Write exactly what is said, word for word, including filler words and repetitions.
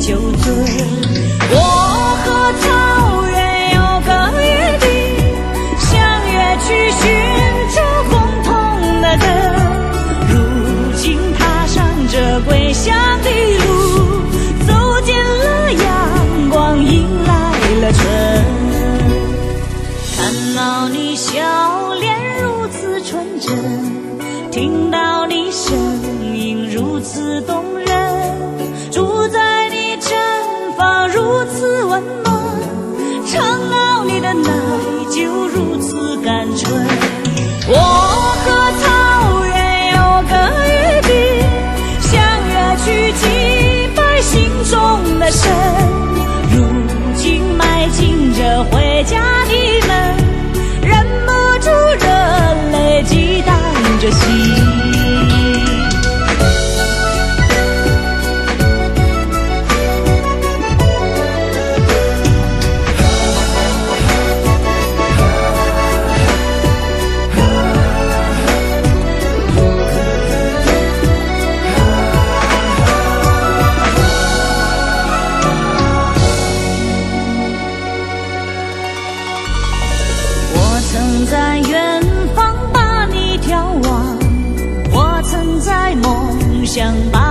就尊。我和草原有个约定，相约去寻找共同的根。如今踏上这归乡的路，走进了阳光，迎来了春。看到你笑脸如此纯真，听到你声音如此动人，住在你毡房如此温暖，尝到你的奶酒如此甘醇。我和草原有个约定，相约去祭拜心中的神。如今迈进这回家的门，忍不住热泪激荡着心。曾在远方把你眺望，我曾在梦想把